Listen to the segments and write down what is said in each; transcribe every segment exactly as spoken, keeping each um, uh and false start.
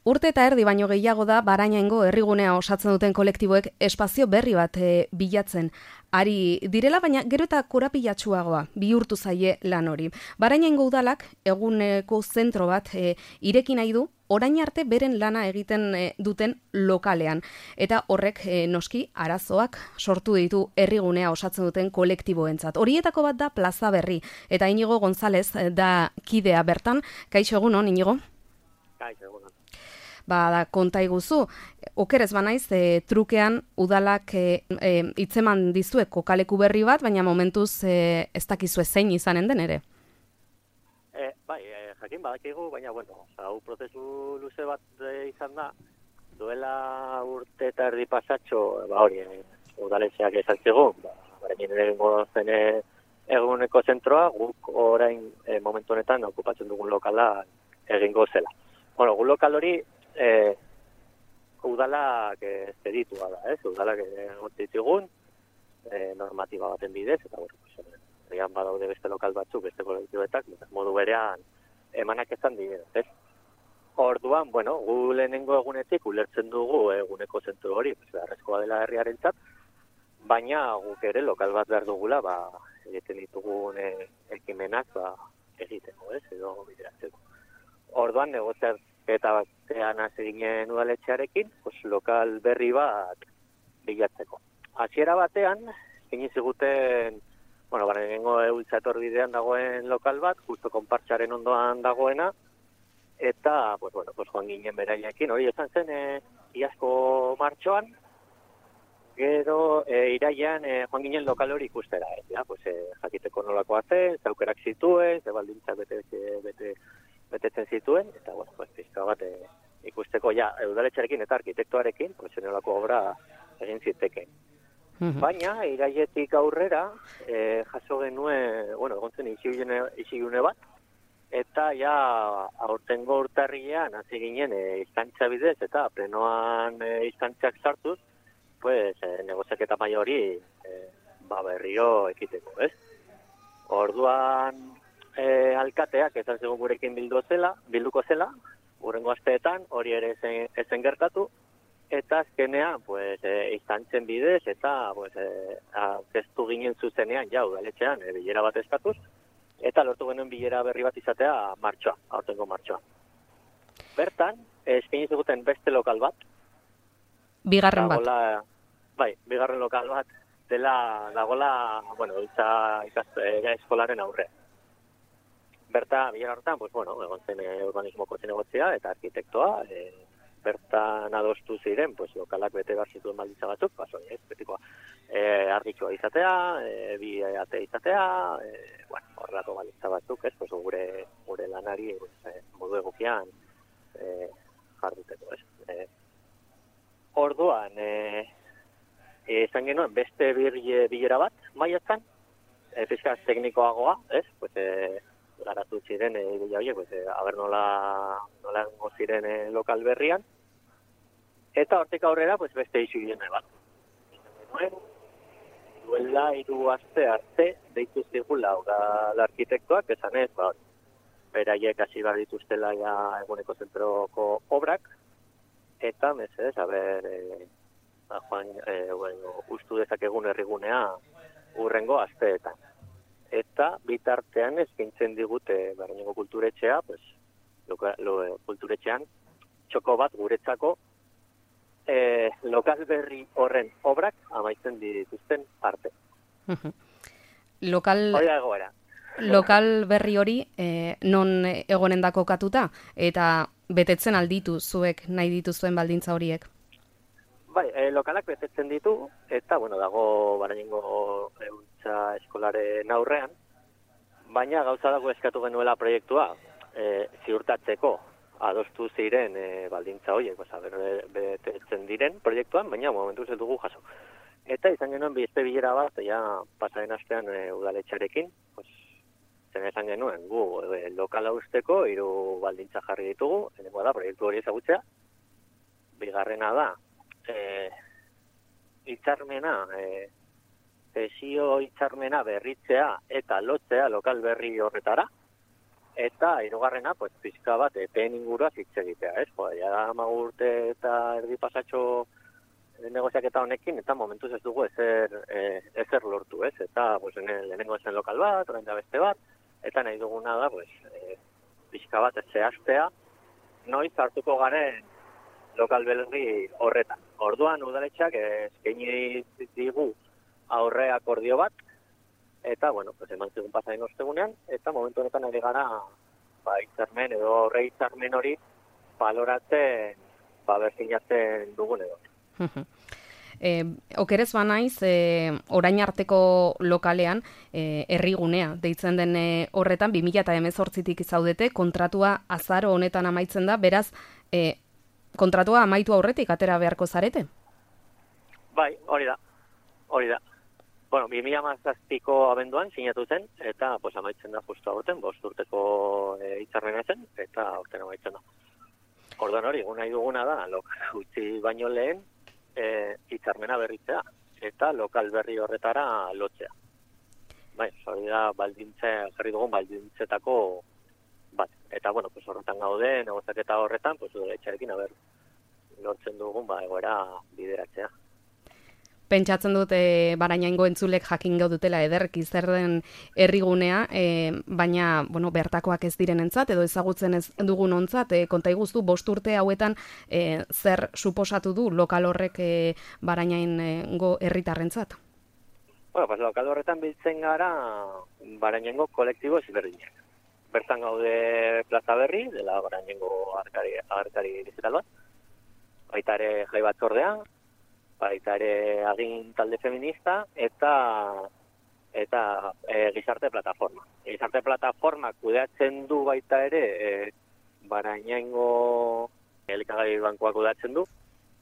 Urte eta erdi baino gehiago da Barañaingo herrigunea osatzen duten kolektiboek espazio berri bat e, bilatzen. Ari direla, baina gero eta korapilatsuagoa bihurtu zaie lan hori. Barañaingo udalak eguneko zentro bat e, ireki nahi du, orain arte beren lana egiten e, duten lokalean. Eta horrek e, noski arazoak sortu ditu herrigunea osatzen duten kolektiboentzat. Horietako bat da Plaza Berri. Eta Inigo González da kidea bertan. Kaixo egunon, Inigo? Kaixo egunon. Ba, da, konta iguzu, okerez banaiz, e, trukean udalak e, e, itzeman dizue kokaleku berri bat, baina momentuz e, ez dakizu zein izanen den ere? E, bai, e, jakin badakigu, baina, bueno, hau prozesu luze bat e, izan da, duela urte eta erdi pasatxo, ba hori, e, udaletxeak esan zigun, ba, barekin egingo zen eguneko zentroa, guk orain e, momentu honetan okupatzen dugun lokala egingo zela. Bueno, gu lokal hori, Eh, udalak ez editua da, ez? Udalak egotitzigun, eh, normatiba baten bidez, eta bueno, pues, egan badaude beste lokal batzuk, beste kolektiboetak, modu berean emanak ezan dira, ez? Orduan, bueno, gu lehenengo egunetik ulertzen dugu eguneko zentru hori, pues, beharrezkoa dela herriarentzat, baina guk ere lokal bat behar dugula, ba, egiten ditugun eh, ekimenak, ba, egiteko, ez? Edo bideratzeko. Orduan, negoziat eta batean hasi ginen udaletxearekin, pues, lokal berri bat bilatzeko. Hasiera batean, egin ziguten, bueno, barengo eultzator bidean dagoen lokal bat, justo konpartxaren ondoan dagoena, eta, pues, bueno, pues, joan ginen beraiakin, hori esan zen, e, iazko martxoan, gero e, iraian e, joan ginen lokal hori ikustera, ez, ja, pues, e, jakiteko nolakoa zen, zaukerak zituen, ze baldintzak bete, bete, betetzen zituen, eta, bueno, pues, pizka bat e, ikusteko, ja, udaletxarekin eta arkitektoarekin, pues, nolako obra egin ziteken. Mm-hmm. Baina, iraietik aurrera, e, jaso genuen, bueno, egon zen isigune bat, eta ja, aurtengo urtarrilean, hasi ginen, e, izantza bidez, eta plenoan e, izantziak sartuz, pues, e, negoziaketa maiori, e, ba, berriro ekiteko, ez? Orduan, E, alkateak esan zigun gurekin bildu zela, bilduko zela, urrengo asteetan, hori ere ezen, ezen gertatu, eta azkenean, pues, e, izantzen bidez, eta, pues, e, aurkeztu ginen zuzenean, ja, udaletxean, e, bilera bat eskatuz, eta lortu genuen bilera berri bat izatea martxoa, aurtengo martxoa. Bertan, eskaini ziguten beste lokal bat. Bigarren dagola, bat. Bai, bigarren lokal bat, dela, dagola, bueno, itza ikaste, eskolaren aurre. Berta, bilara hortan, pues, bueno, egon zen e, urbanismoko zinegotzia eta arkitektoa, e, bertan adostu ziren, pues, lokalak bete behar zituen baldintza batzuk, paso, ez, betikoa, e, argitxua izatea, e, bi ate izatea, e, bueno, horrelako baldintza batzuk, ez, pues, gure, gure lanari e, modu egokian e, jarduteko, ez. E, orduan, e, izan genuen beste bilera bat, maiatzan, e, fiskaz teknikoagoa, ez, pues, e, garatu ziren, e, horiek, pues, e, aber nola, nola ziren e, lokal berrian, eta hortik aurrera, pues, beste isu gine bat. Duela hiru aste arte, deitu zigula, da arkitektoak, esan ez, ba, beraiek hasi behar dituztela ja eguneko zentroko obrak, eta, mesedez, haber, e, ba, joan, e, bueno, ustu dezakegun herrigunea urrengo asteetan. Eta bitartean eskaintzen digute Barañaingo kulturetxea, pues, loka, lo, kulturetxean, txoko bat guretzako e, lokal berri horren obrak amaitzen dituzten arte. Lokal, lokal berri hori e, non egonen da kokatuta, eta betetzen alditu zuek nahi dituzuen baldintza horiek? Bai, e, lokalak betetzen ditu, eta, bueno, dago Barañaingo eultza eskolaren aurrean, baina gauza dago eskatu genuela proiektua e, ziurtatzeko adostu ziren e, baldintza horiek, basa, betetzen diren proiektuan, baina momentuz ez dugu jaso. Eta izan genuen beste bilera bat, ja, pasaren astean e, udaletxarekin, pues, zen esan genuen, gu e, lokala usteko hiru baldintza jarri ditugu, lehenengoa da, proiektu hori ezagutzea, bigarrena da, E, hitzarmena, e, zesio hitzarmena berritzea eta lotzea lokal berri horretara, eta hirugarrena, pues, pizka bat, epeen inguruaz hitz egitea, ez? Jo, ja hamabost urte eta erdi pasatxo negoziaketa honekin, eta momentuz ez dugu ezer, e, ezer lortu, ez? Eta, pues, lehenengo zen lokal bat, orain da beste bat, eta nahi duguna da, pues, e, pixka bat zehaztea, noiz hartuko garen lokal berri horretan. Orduan, udaletxeak eskaini digu aurre akordio bat, eta, bueno, pues, eman zigun pasain ostegunean, eta momentu honetan ari gara, ba, hitzarmen edo aurre hitzarmen hori baloratzen, ba, berzinatzen dugun edo. E, okerez banaiz, e, orain arteko lokalean, e, herrigunea deitzen den e, horretan, bi mila hemezortzitik zaudete, kontratua azaro honetan amaitzen da, beraz, e, kontratua amaitu aurretik atera beharko zarete? Bai, hori da, hori da. Bueno, bi mila hamazazpiko abenduan sinatu zen, eta pues, amaitzen da justu aurten, bost urteko e, hitzarmena zen, eta aurten amaitzen da. Orduan hori, egun nahi duguna da, lokal utzi baino lehen, E, hitzarmena berritzea, eta lokal berri horretara lotzea. Bai, hori da baldintze, jarri dugun baldintzetako bat. Eta, bueno, pues horretan gaude, negoziaketa horretan, pues udaletxearekin, aber, lortzen dugun, ba, egoera bideratzea. Pentsatzen dut e, Barañaingo entzulek jakin gaudutela ederki zer den herrigunea, e, baina bueno, bertakoak ez direnentzat edo ezagutzen ez dugun ontzat, e, konta iguzu bost urte hauetan e, zer suposatu du lokal horrek e, Barañaingo herritarrentzat? Bueno, pues lokal horretan biltzen gara Barañaingo kolektibo ezberdinak. Bertan gaude Plaza Berri, dela Barañaingo agerkari, agerkari digital bat, baita ere jai batzordea, baita ere agin talde feminista, eta eta e, gizarte plataforma. Gizarte plataforma kudeatzen du baita ere e, Barañaingo elikagai bankuak kudeatzen du.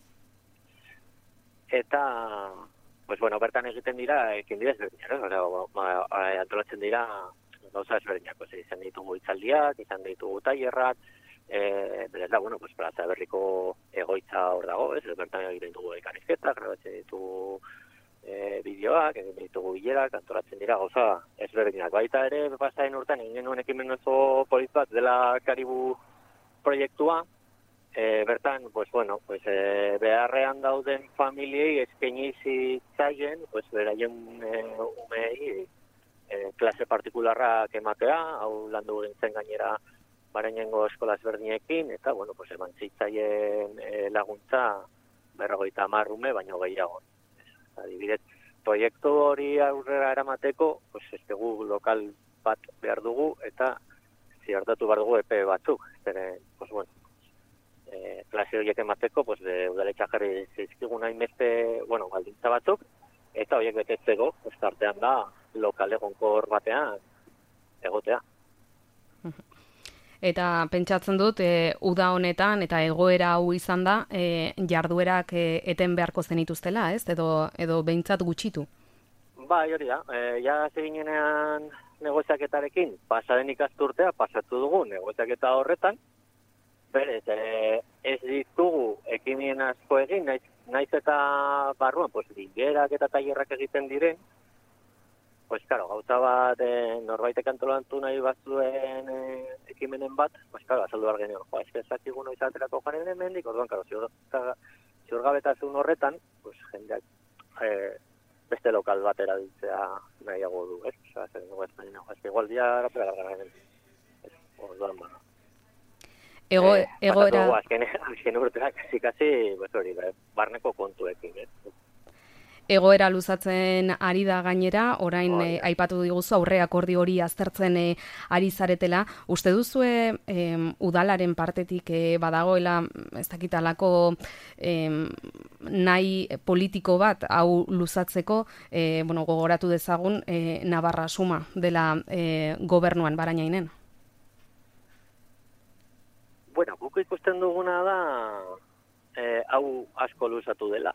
Eta, pues bueno, bertan egiten dira, ekin dira ezberdinak, eh? Antolatzen dira gauza ezberdinak, izan ditugu hitzaldiak, izan ditugu tailerrak, Eh, berez da, bueno, pues, Plaza Berriko egoitza hor dago, ez? Bertan egiten ditugu elkarrizketak, grabatzen ditugu e, bideoak, egiten ditugu bilerak, antolatzen dira gauza ezberdinak. Baita ere, pasaden urtean, egin genuen ekimen oso polit bat dela Karibu proiektua, e, bertan, pues, bueno, pues, e, beharrean dauden familiei eskaini zitzaien, pues, beraien e, umei e, klase partikularrak ematea, hau landu gintzen gainera Barañaingo eskola ezberdinekin, eta, bueno, pues, eman zitzaien e, laguntza berrogeita hamar ume, baino gehiago. Adibidez, proiektu hori aurrera eramateko, pues, ez dugu lokal bat behar dugu, eta ziartatu behar dugu epe batzuk. Zere, pues, bueno, e, klase horiek emateko, pues, de udaletxa jarri zizkigun hainbeste, bueno, baldintza batzuk, eta horiek betetzeko, pues, tartean da, lokal egonkor batean egotea. Eta pentsatzen dut, e, uda honetan eta egoera hau izan da, e, jarduerak e, eten beharko zenituztela, ez? Edo, edo behintzat gutxitu? Bai, hori da. E, ja zeginean negoziaketarekin, pasaden ikasturtea, pasatu dugu negoziaketa horretan, berez, e, ez ditugu ekimien asko egin, naiz, naiz eta barruan, pues, bilerak eta tailerrak egiten diren, pues, claro, gauza bat e, norbaitek antolatu nahi bazuen e, ekimenen bat, pues, claro, azaldu behar genioen, joa, ez ezakigu noiz aterako jaren hemendik, orduan, claro, ziurgabetasun horretan, pues, jendeak e, beste lokal bat erabiltzea nahiago du, ez? Osa, zer dugu ez baina, ez igual dia rapera gara hemen. Orduan, ba. Ego, eh, egoera... Azken, azken urteak, kasi, pues, hori, barneko kontuekin, ez? Egoera luzatzen ari da gainera, orain eh, aipatu diguzu aurre akordio hori aztertzen eh, ari zaretela. Uste duzue eh, udalaren partetik eh, badagoela ez dakitalako eh, nahi politiko bat hau luzatzeko, eh, bueno, gogoratu dezagun eh, Navarra suma dela eh, gobernuan Barañainen? Bueno, guk ikusten duguna da eh, hau asko luzatu dela.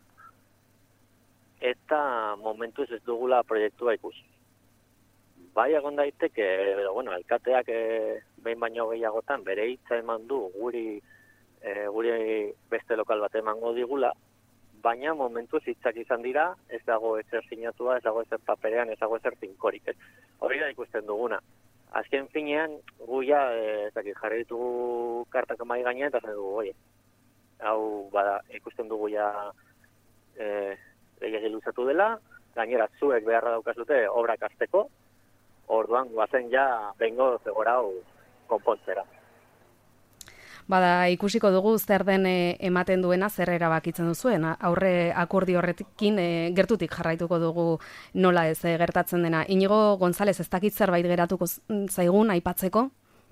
Eta momentuz ez dugula proiektua ikusi. Bai egon daiteke, edo, bueno, alkateak e, behin baino gehiagotan bere hitza eman du guri, e, guri beste lokal bat emango digula, baina momentuz hitzak izan dira, ez dago ezer sinatua, ez dago ezer paperean, ez dago ezer tinkorik. Ez. Hori da ikusten duguna. azken finean, gu ja, e, ez dakit, jarri ditugu kartak mai gainean, eta zen dugu, oie, hau, bada, ikusten dugu ja, e, gehiagi luzatu dela, gainera zuek beharra daukazute obrak azteko, orduan guazen ja bengo zegora hau konpontzera. Bada, ikusiko dugu zer den e, ematen duena, zer erabakitzen duzuen. Aurre akordio horrekin e, gertutik jarraituko dugu nola ez e, gertatzen dena. Inigo González, ez dakit zerbait geratuko zaigun aipatzeko?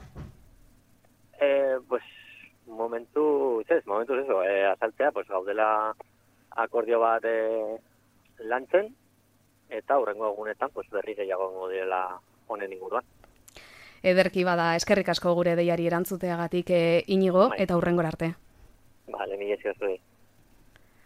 Eh, pues, momentu, ez, momentu eso, eh, azaltzea, pues, gaudela akordio bat e, lantzen, eta hurrengo egunetan pues, berri gehiago direla honen inguruan. Ederki bada, eskerrik asko gure deiari erantzuteagatik e, Inigo, Bai. eta hurrengora arte. Vale, mila esker zuei.